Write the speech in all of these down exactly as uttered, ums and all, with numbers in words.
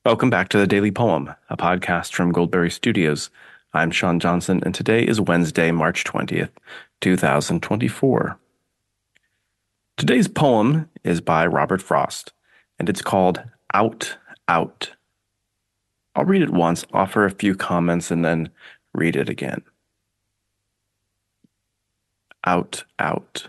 Welcome back to the Daily Poem, a podcast from Goldberry Studios. I'm Sean Johnson, and today is Wednesday, March twentieth, two thousand twenty-four. Today's poem is by Robert Frost, and it's called Out, Out. I'll read it once, offer a few comments, and then read it again. Out, out.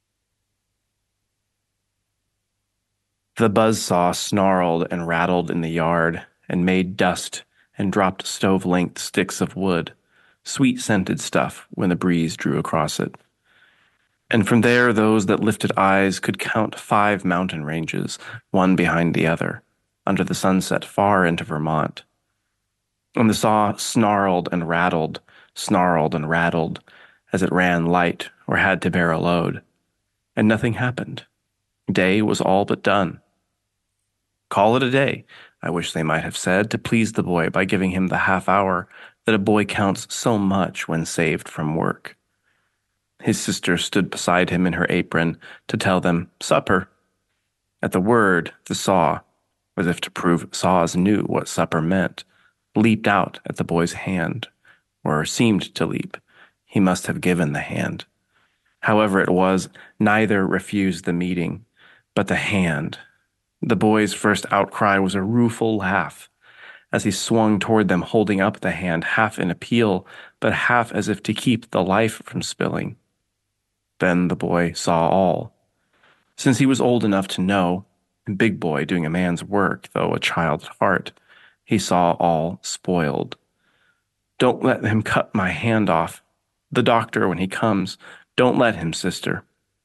The buzzsaw snarled and rattled in the yard and made dust and dropped stove-length sticks of wood, sweet-scented stuff when the breeze drew across it. And from there those that lifted eyes could count five mountain ranges, one behind the other, under the sunset far into Vermont. And the saw snarled and rattled, snarled and rattled, as it ran light or had to bear a load. And nothing happened. Day was all but done. Call it a day, I wish they might have said, to please the boy by giving him the half hour that a boy counts so much when saved from work. His sister stood beside him in her apron to tell them, supper. At the word, the saw, as if to prove saws knew what supper meant, leaped out at the boy's hand, or seemed to leap. He must have given the hand. However it was, neither refused the meeting, but the hand. The boy's first outcry was a rueful laugh, as he swung toward them holding up the hand, half in appeal, but half as if to keep the life from spilling. Then the boy saw all. Since he was old enough to know, big boy doing a man's work, though a child at heart, he saw all spoiled. Don't let him cut my hand off. The doctor, when he comes, don't let him, sister.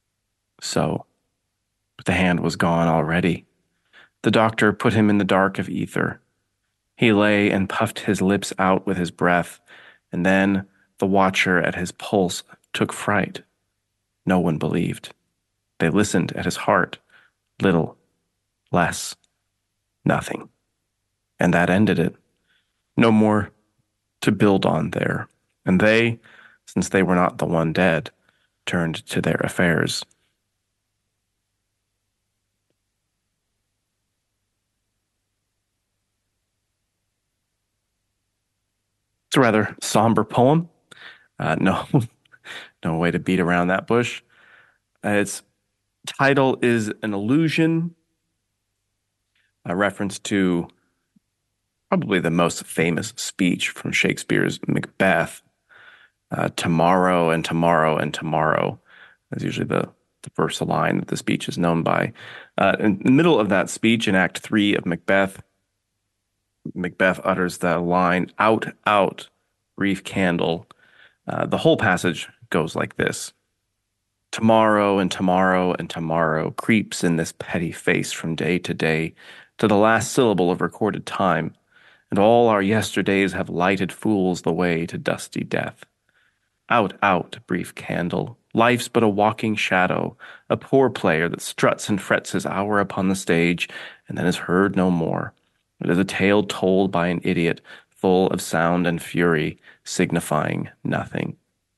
So, but the hand was gone already. The doctor put him in the dark of ether. He lay and puffed his lips out with his breath, and then the watcher at his pulse took fright. No one believed. They listened at his heart. Little, less, nothing. And that ended it. No more to build on there. And they, since they were not the one dead, turned to their affairs. It's a rather somber poem. Uh, no, no way to beat around that bush. Uh, its title is an allusion, a reference to probably the most famous speech from Shakespeare's Macbeth. Uh, tomorrow and tomorrow and tomorrow is usually the, the first line that the speech is known by. Uh, in the middle of that speech, in Act Three of Macbeth, Macbeth utters the line, out, out, brief candle. Uh, the whole passage goes like this. Tomorrow and tomorrow and tomorrow creeps in this petty face from day to day to the last syllable of recorded time, and all our yesterdays have lighted fools the way to dusty death. Out, out, brief candle. Life's but a walking shadow, a poor player that struts and frets his hour upon the stage and then is heard no more. It is a tale told by an idiot, full of sound and fury, signifying nothing.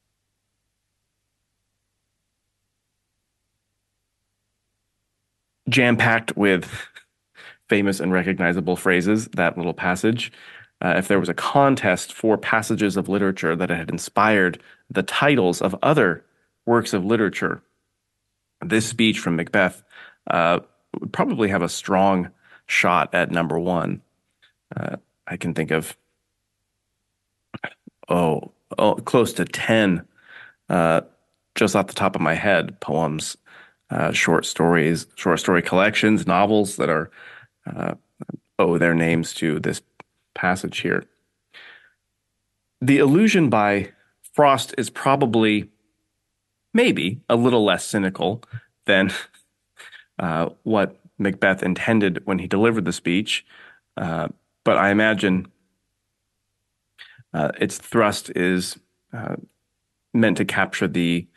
Jam-packed with famous and recognizable phrases, that little passage. Uh, if there was a contest for passages of literature that had inspired the titles of other works of literature, this speech from Macbeth uh, would probably have a strong shot at number one. Uh, I can think of, oh, oh close to ten, uh, just off the top of my head, poems, uh, short stories, short story collections, novels that are uh, owe their names to this passage here. The allusion by Frost is probably, maybe, a little less cynical than uh, what Macbeth intended when he delivered the speech, uh, but I imagine uh, its thrust is uh, meant to capture the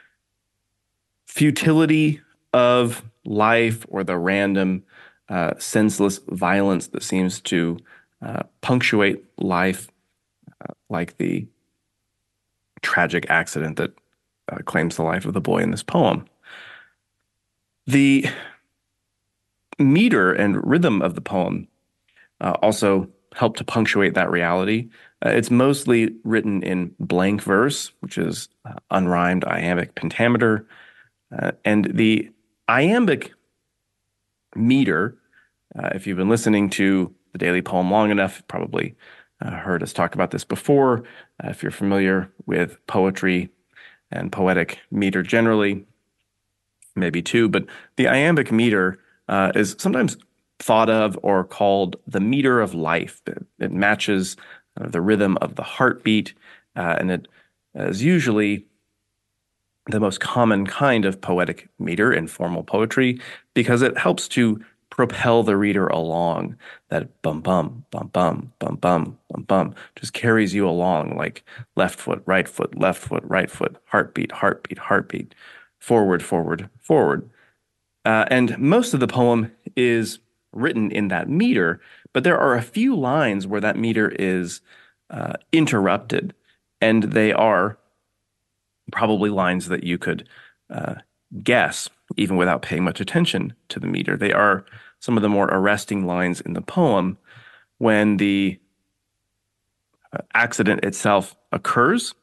futility of life or the random, uh, senseless violence that seems to uh, punctuate life, uh, like the tragic accident that uh, claims the life of the boy in this poem. The meter and rhythm of the poem uh, also help to punctuate that reality. Uh, it's mostly written in blank verse, which is uh, unrhymed iambic pentameter. Uh, and the iambic meter, uh, if you've been listening to the Daily Poem long enough, you've probably uh, heard us talk about this before. Uh, if you're familiar with poetry and poetic meter generally, maybe too. But the iambic meter uh, is sometimes thought of or called the meter of life. It, it matches uh, the rhythm of the heartbeat, uh, and it is usually the most common kind of poetic meter in formal poetry because it helps to propel the reader along. That bum bum bum bum bum bum bum bum just carries you along like left foot, right foot, left foot, right foot, heartbeat, heartbeat, heartbeat, forward, forward, forward. Uh, and most of the poem is written in that meter, but there are a few lines where that meter is uh, interrupted, and they are probably lines that you could uh, guess even without paying much attention to the meter. They are some of the more arresting lines in the poem when the uh, accident itself occurs.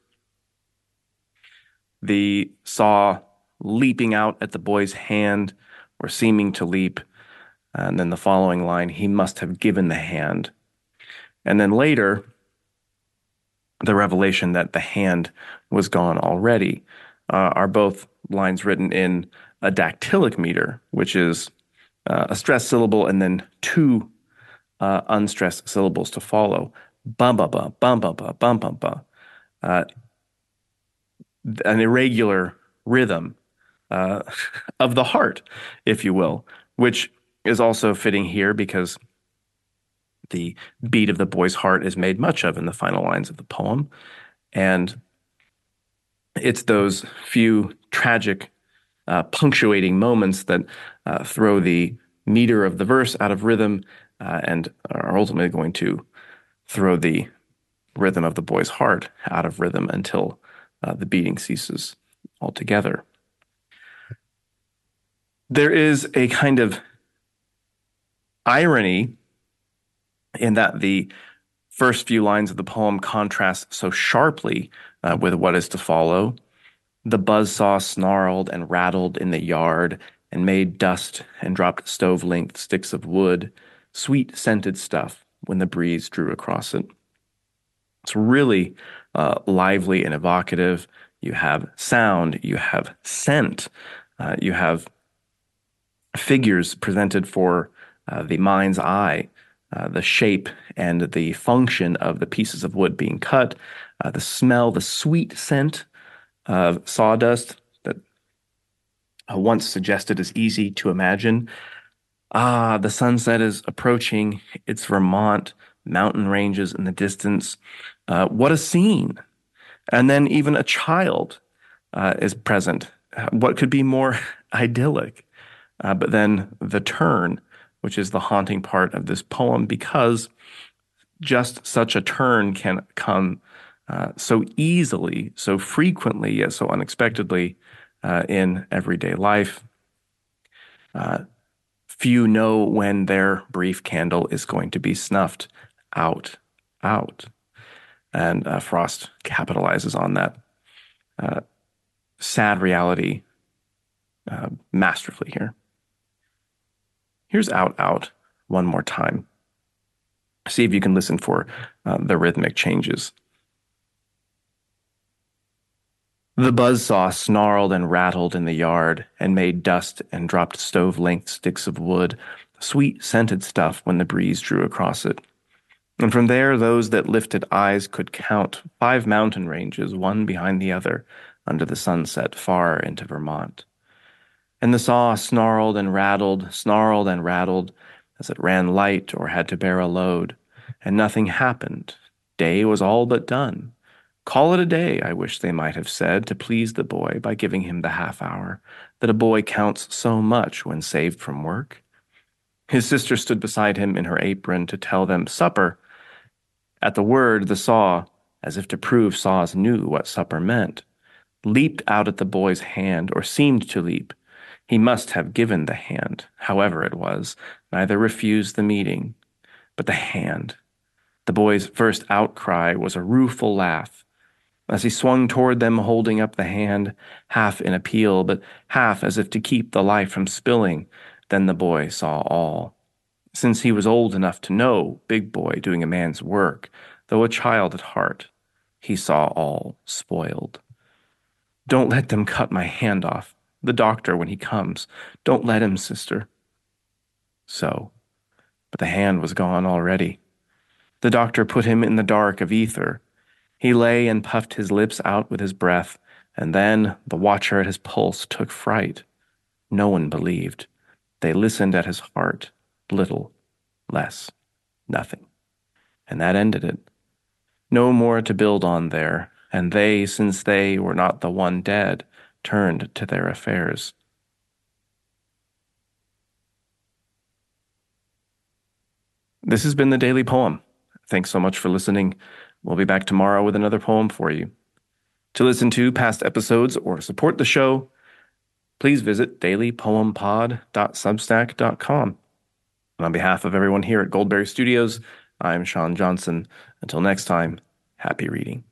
The saw leaping out at the boy's hand or seeming to leap. And then the following line, he must have given the hand. And then later, the revelation that the hand was gone already uh, are both lines written in a dactylic meter, which is uh, a stressed syllable and then two uh, unstressed syllables to follow. Bum ba ba bum ba ba bum bum ba. Uh, an irregular rhythm uh, of the heart, if you will, which is also fitting here because the beat of the boy's heart is made much of in the final lines of the poem. And it's those few tragic, uh, punctuating moments that uh, throw the meter of the verse out of rhythm uh, and are ultimately going to throw the rhythm of the boy's heart out of rhythm until uh, the beating ceases altogether. There is a kind of irony in that the first few lines of the poem contrast so sharply uh, with what is to follow. The buzzsaw snarled and rattled in the yard and made dust and dropped stove-length sticks of wood, sweet scented stuff when the breeze drew across it. It's really uh, lively and evocative. You have sound, you have scent, uh, you have figures presented for uh, the mind's eye, uh, the shape and the function of the pieces of wood being cut, uh, the smell, the sweet scent of sawdust that uh, once suggested is easy to imagine. Ah, the sunset is approaching. It's Vermont, mountain ranges in the distance. Uh, what a scene. And then even a child uh, is present. Uh, what could be more idyllic? Uh, but then the turn, which is the haunting part of this poem, because just such a turn can come uh, so easily, so frequently, yet so unexpectedly uh, in everyday life. Uh, few know when their brief candle is going to be snuffed out, out. And uh, Frost capitalizes on that uh, sad reality uh, masterfully here. Here's Out, Out one more time. See if you can listen for uh, the rhythmic changes. The buzzsaw snarled and rattled in the yard and made dust and dropped stove-length sticks of wood, sweet scented stuff when the breeze drew across it. And from there those that lifted eyes could count five mountain ranges, one behind the other, under the sunset far into Vermont. And the saw snarled and rattled, snarled and rattled, as it ran light or had to bear a load, and nothing happened. Day was all but done. Call it a day, I wish they might have said, to please the boy by giving him the half hour, that a boy counts so much when saved from work. His sister stood beside him in her apron to tell them supper. At the word, the saw, as if to prove saws knew what supper meant, leaped out at the boy's hand, or seemed to leap. He must have given the hand, however it was, neither refused the meeting. But the hand, the boy's first outcry was a rueful laugh. As he swung toward them, holding up the hand, half in appeal, but half as if to keep the life from spilling, then the boy saw all. Since he was old enough to know big boy doing a man's work, though a child at heart, he saw all spoiled. Don't let them cut my hand off. The doctor, when he comes. Don't let him, sister. So, but the hand was gone already. The doctor put him in the dark of ether. He lay and puffed his lips out with his breath, and then the watcher at his pulse took fright. No one believed. They listened at his heart, little, less, nothing. And that ended it. No more to build on there, and they, since they were not the one dead, turned to their affairs. This has been the Daily Poem. Thanks so much for listening. We'll be back tomorrow with another poem for you. To listen to past episodes or support the show, please visit daily poem pod dot substack dot com. And on behalf of everyone here at Goldberry Studios, I'm Sean Johnson. Until next time, happy reading.